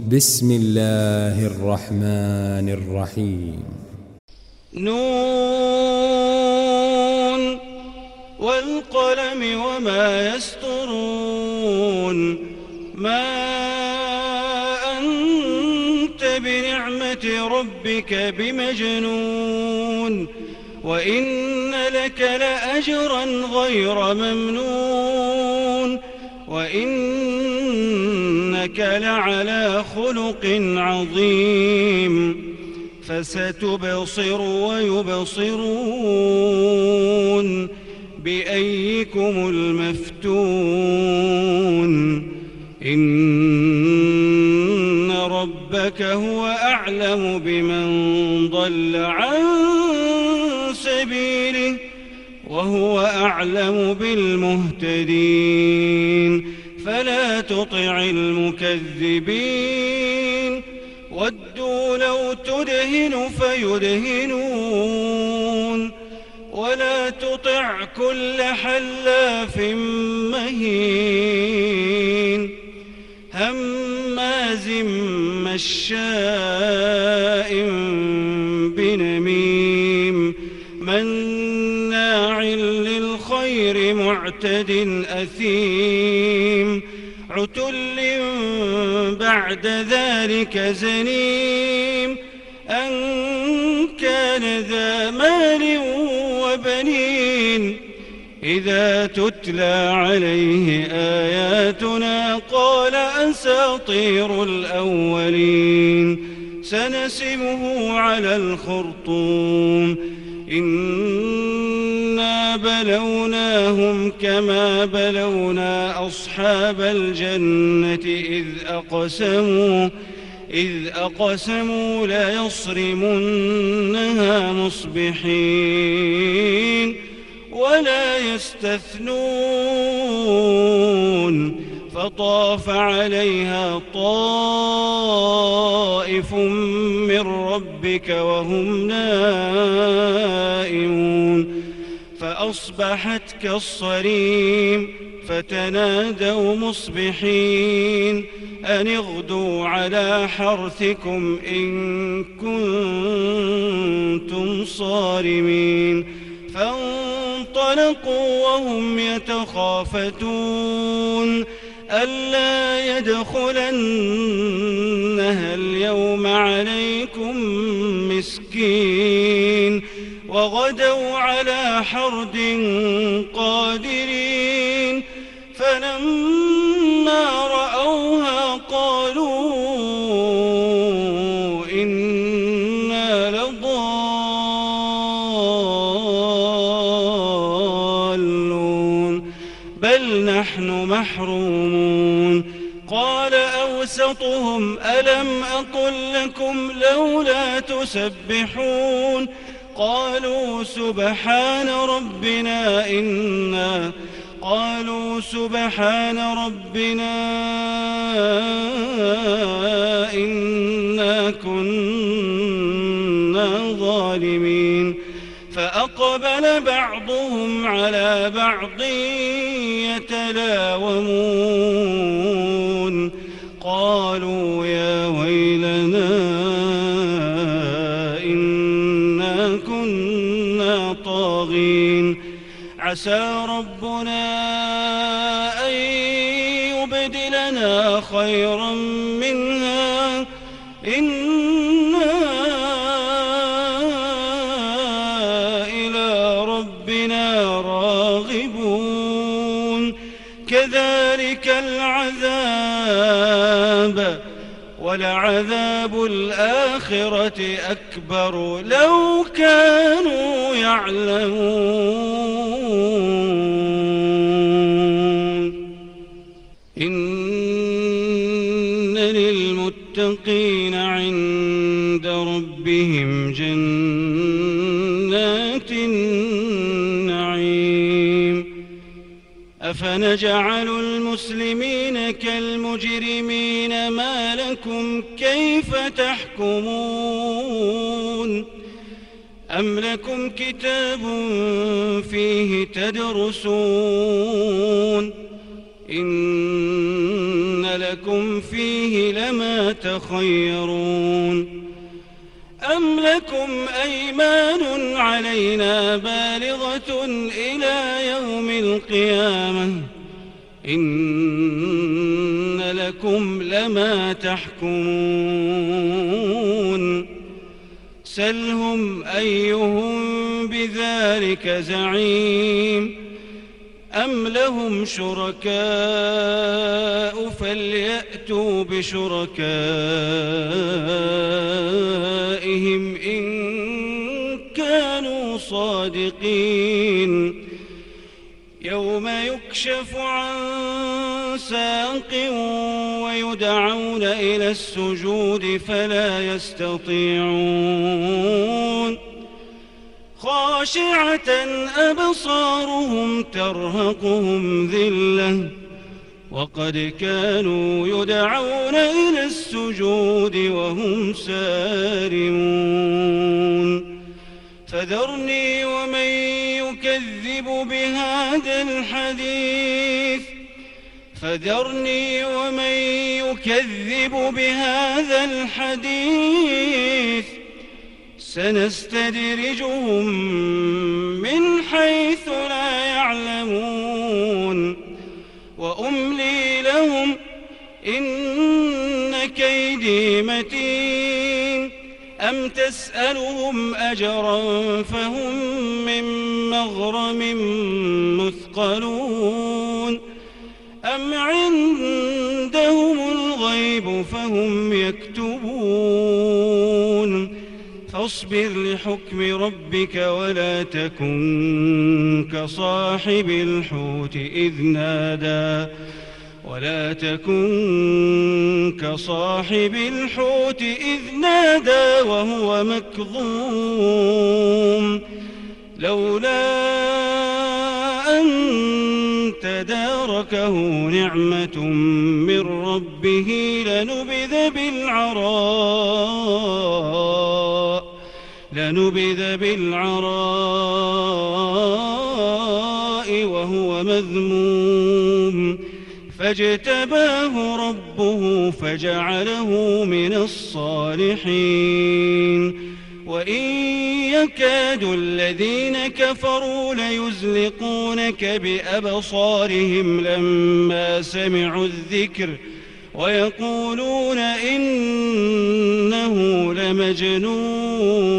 بسم الله الرحمن الرحيم. نون والقلم وما يسطرون. ما أنت بنعمة ربك بمجنون وإن لك لأجرا غير ممنون وإنك لعلى خلق عظيم. فستبصر ويبصرون بأيكم المفتون. إن ربك هو أعلم بمن ضل عن سبيله وهو أعلم بالمهتدين. فلا تطع المكذبين ودوا لو تدهن فيدهنون ولا تطع كل حلاف مهين هماز مشاء بنميم مناع للخير معتد أثيم عتل بعد ذلك زنيم أن كان ذا مال وبنين. إذا تتلى عليه آياتنا قال أساطير الأولين. سنسمه على الخرطوم. إنا بلوناهم كما بلونا أصحاب الجنة إذ أقسموا ليصرمنها مصبحين ولا يستثنون. فطاف عليها طائف من ربك وهم نائمون فأصبحت كالصريم. فتنادوا مصبحين أن اغدوا على حرثكم إن كنتم صارمين. فانطلقوا وهم يتخافتون ألا يدخلنها اليوم عليكم مسكين وغدوا على حرد قادرين. فلما رأوها قالوا إنا لضالون بل نحن محرومون. قال أوسطهم ألم أقل لكم لولا تسبحون. قالوا سبحان ربنا إنا كنا ظالمين. فأقبل بعضهم على بعض يتلاومون قالوا يا ويلنا إنا كنا طاغين. عسى ربنا أن يبدلنا خيرا منها إنا إلى ربنا راغبون. كذلك العذاب ولعذاب الآخرة أكبر لو كانوا يعلمون. إن للمتقين عند ربهم جنات النعيم. أفنجعل المسلمين كالمجرمين ما لكم كيف تحكمون. أم لكم كتاب فيه تدرسون إن لكم فيه لما تخيرون أم لكم أيمان علينا بالغة إلى يوم القيامة إن لكم لما تحكمون سلهم أيهم بذلك زعيم أم لهم شركاء فليأتوا بشركائهم إن كانوا صادقين يوم يكشف عن ساق ويدعون إلى السجود فلا يستطيعون خاشعة أبصارهم ترهقهم ذلة وقد كانوا يدعون إلى السجود وهم سالمون فذرني ومن يكذب بهذا الحديث سنستدرجهم من حيث لا يعلمون وأملي لهم إن كيدي متين أم تسألهم أجرا فهم من مغرم مثقلون أم عندهم الغيب فهم يكتبون فاصبر لحكم ربك ولا تكن كصاحب الحوت إذ نادى وهو مكظوم لولا أن تداركه نعمة من ربه لنبذ بالعراء وهو مذموم فاجتباه ربه فجعله من الصالحين وإن يكاد الذين كفروا ليزلقونك بأبصارهم لما سمعوا الذكر ويقولون إنه لمجنون